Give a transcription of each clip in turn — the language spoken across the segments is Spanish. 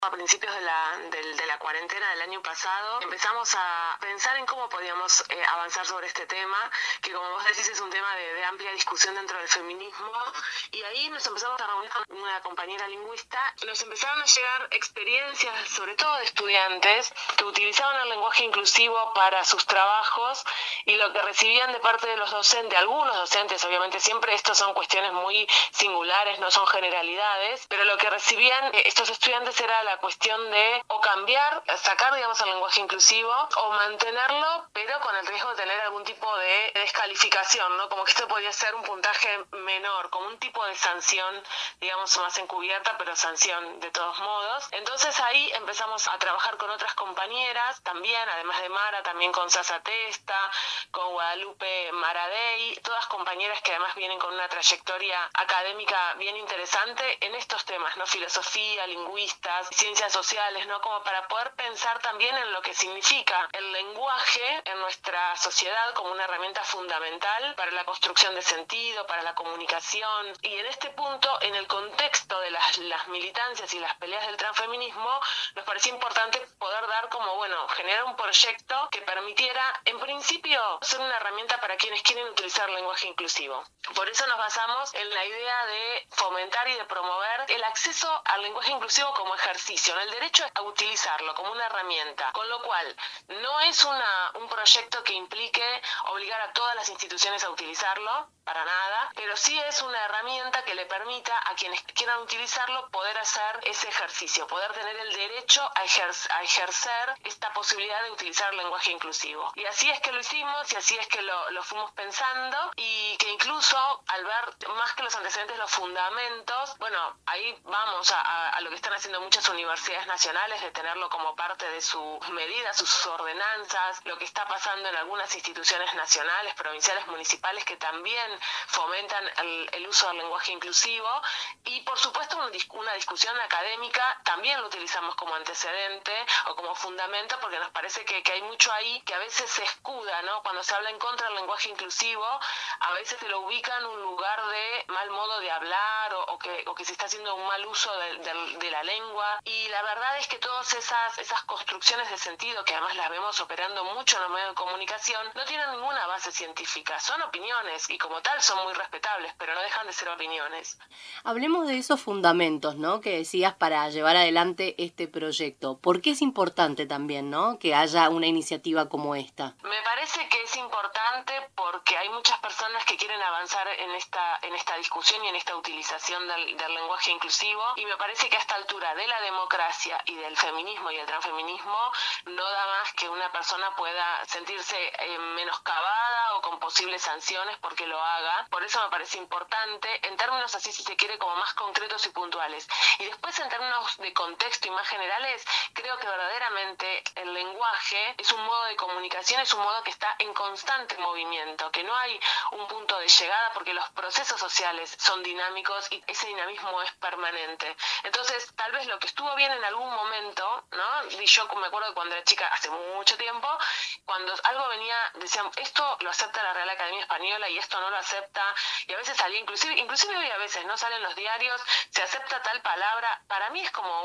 A principios de la cuarentena del año pasado empezamos a pensar en cómo podíamos avanzar sobre este tema, que como vos decís es un tema de amplia discusión dentro del feminismo, y ahí nos empezamos a reunir con una compañera lingüista. Nos empezaron a llegar experiencias, sobre todo de estudiantes, que utilizaban el lenguaje inclusivo para sus trabajos, y lo que recibían de parte de los docentes, algunos docentes, obviamente siempre estos son cuestiones muy singulares, no son generalidades, pero lo que recibían estos estudiantes era la cuestión de o cambiar, sacar digamos el lenguaje inclusivo o mantenerlo, pero con el riesgo de tener algún tipo de descalificación, ¿no? Como que esto podía ser un puntaje menor, como un tipo de sanción, digamos más encubierta, pero sanción de todos modos. Entonces ahí empezamos a trabajar con otras compañeras también, además de Mara, también con Sasa Testa, con Guadalupe Maradei, todas compañeras que además vienen con una trayectoria académica bien interesante en estos temas, ¿no? Filosofía, lingüistas, ciencias sociales, ¿no? Como para poder pensar también en lo que significa el lenguaje en nuestra sociedad como una herramienta fundamental para la construcción de sentido, para la comunicación. Y en este punto, en el contexto de las militancias y las peleas del transfeminismo, nos parecía importante poder dar como, bueno, generar un proyecto que permitiera, en principio, ser una herramienta para quienes quieren utilizar el lenguaje inclusivo. Por eso nos basamos en la idea de fomentar y de promover el acceso al lenguaje inclusivo como ejercicio, ¿no? El derecho a utilizarlo como una herramienta, con lo cual no es un proyecto que implique obligar a todas las instituciones a utilizarlo, para nada, pero sí es una herramienta que le permita a quienes quieran utilizarlo poder hacer ese ejercicio, poder tener el derecho a ejercer esta posibilidad de utilizar el lenguaje inclusivo. Y así es que lo hicimos y así es que lo fuimos pensando, y que incluso al ver más que los antecedentes, los fundamentos, bueno, ahí vamos a lo que están haciendo muchas universidades nacionales, de tenerlo como parte de sus medidas, sus ordenanzas, lo que está pasando en algunas instituciones nacionales, provinciales, municipales, que también fomentan el uso del lenguaje inclusivo, y por supuesto una discusión académica también lo utilizamos como antecedente o como fundamento, porque nos parece que hay mucho ahí que a veces se escuda, ¿no? Cuando se habla en contra del lenguaje inclusivo, a veces se lo ubica en un lugar de mal modo de hablar o que se está haciendo un mal uso de la lengua, y la verdad es que todas esas construcciones de sentido, que además las vemos operando mucho en los medios de comunicación, no tienen ninguna base científica, son opiniones y como tal son muy respetables, pero no dejan de ser opiniones. Hablemos de esos fundamentos, ¿no?, que decías para llevar adelante este proyecto. ¿Por qué es importante también, ¿no?, que haya una iniciativa como esta? Me parece que es importante porque hay muchas personas que quieren avanzar en esta discusión y en esta utilización del lenguaje inclusivo, y me parece que a esta altura de la democracia y del feminismo y el transfeminismo no da más que una persona pueda sentirse menoscabada o con posibles sanciones porque lo haga. Por eso me parece importante, en términos así si se quiere como más concretos y puntuales. Y después en términos de contexto y más generales, creo que verdaderamente el lenguaje es un modo de comunicación, es un modo que está en constante movimiento, que no hay un punto de llegada porque los procesos sociales son dinámicos y ese dinamismo es permanente. Entonces, tal vez lo que estuvo bien en algún momento, ¿no? Y yo me acuerdo que cuando era chica, hace mucho tiempo, cuando algo venía, decían, esto lo acepta la Real Academia Española y esto no lo acepta, y a veces salía, inclusive hoy a veces, ¿no? Salen los diarios, se acepta tal palabra. Para mí es como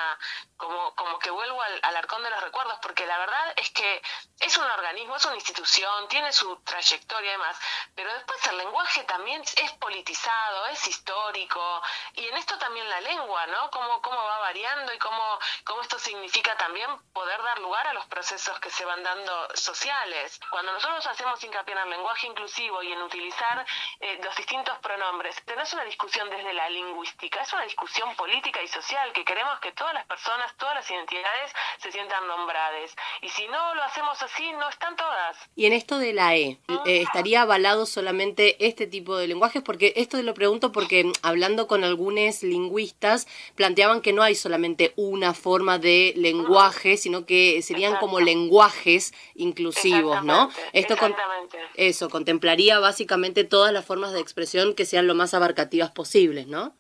como que vuelvo al arcón de los recuerdos, porque la verdad es que es un organismo, es una institución, tiene su trayectoria y demás, pero después el lenguaje también es politizado, es histórico, y en esto también la lengua, ¿no? Cómo va variando y cómo esto significa también poder dar lugar a los procesos que se van dando sociales. Cuando nosotros hacemos hincapié en el lenguaje inclusivo y en utilizar los distintos pronombres, no es una discusión desde la lingüística, es una discusión política y social, que queremos que todas las personas, todas las identidades se sientan nombradas, y si no lo hacemos así, no están todas. Y en esto de la ¿estaría avalado solamente este tipo de lenguajes? Porque esto lo pregunto porque hablando con algunos lingüistas planteaban que no hay solamente una forma de lenguaje, sino que serían como lenguajes inclusivos, ¿no? Esto eso contemplaría básicamente todas las formas de expresión que sean lo más abarcativas posibles, ¿no?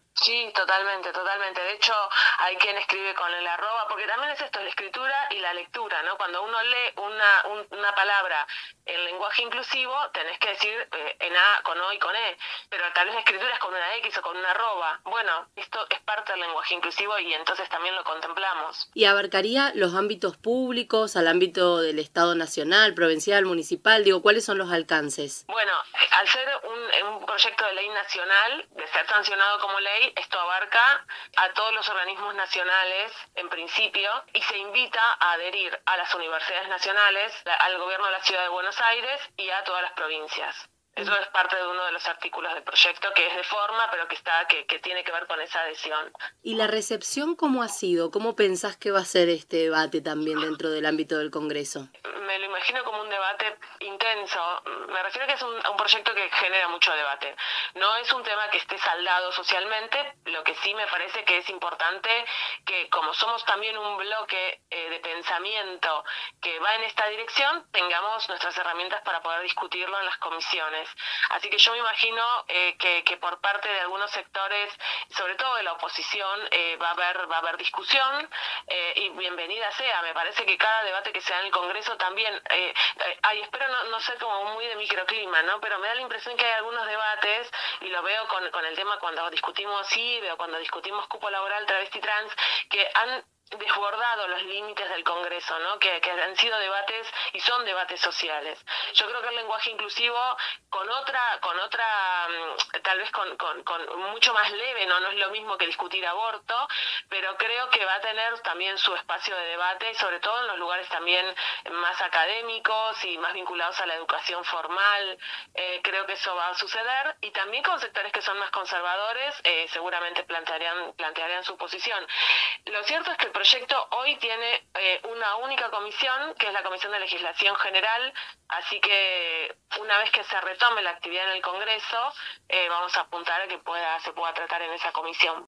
Sí, totalmente, totalmente. De hecho, hay quien escribe con el arroba, porque también es esto, la escritura y la lectura, ¿no? Cuando uno lee una palabra en lenguaje inclusivo, tenés que decir en A, con O y con E, pero tal vez la escritura es con una X o con una arroba. Bueno, esto es parte del lenguaje inclusivo y entonces también lo contemplamos. ¿Y abarcaría los ámbitos públicos, al ámbito del Estado nacional, provincial, municipal? Digo, ¿cuáles son los alcances? Bueno, al ser un proyecto de ley nacional, de ser sancionado como ley, esto abarca a todos los organismos nacionales en principio y se invita a adherir a las universidades nacionales, al gobierno de la Ciudad de Buenos Aires y a todas las provincias. Eso es parte de uno de los artículos del proyecto que es de forma, pero que tiene que ver con esa adhesión. ¿Y la recepción cómo ha sido? ¿Cómo pensás que va a ser este debate también dentro del ámbito del Congreso? Me lo imagino como un debate intenso. Me refiero a que es un proyecto que genera mucho debate. No es un tema que esté saldado socialmente, lo que sí me parece que es importante que como somos también un bloque de pensamiento que va en esta dirección, tengamos nuestras herramientas para poder discutirlo en las comisiones. Así que yo me imagino que por parte de algunos sectores, sobre todo de la oposición, va a haber discusión y bienvenida sea. Me parece que cada debate que se da en el Congreso también, espero no ser como muy de microclima, ¿no? Pero me da la impresión que hay algunos debates, y lo veo con el tema cuando discutimos IVE o cuando discutimos cupo laboral travesti trans, que han desbordado los límites del Congreso, ¿no? Que han sido debates y son debates sociales. Yo creo que el lenguaje inclusivo con otra, tal vez con mucho más leve, no es lo mismo que discutir aborto, pero creo que va a tener también su espacio de debate, sobre todo en los lugares también más académicos y más vinculados a la educación formal. Creo que eso va a suceder y también con sectores que son más conservadores seguramente plantearían su posición. Lo cierto es que el proyecto hoy tiene una única comisión, que es la Comisión de Legislación General, así que una vez que se retome la actividad en el Congreso, vamos a apuntar a que se pueda tratar en esa comisión.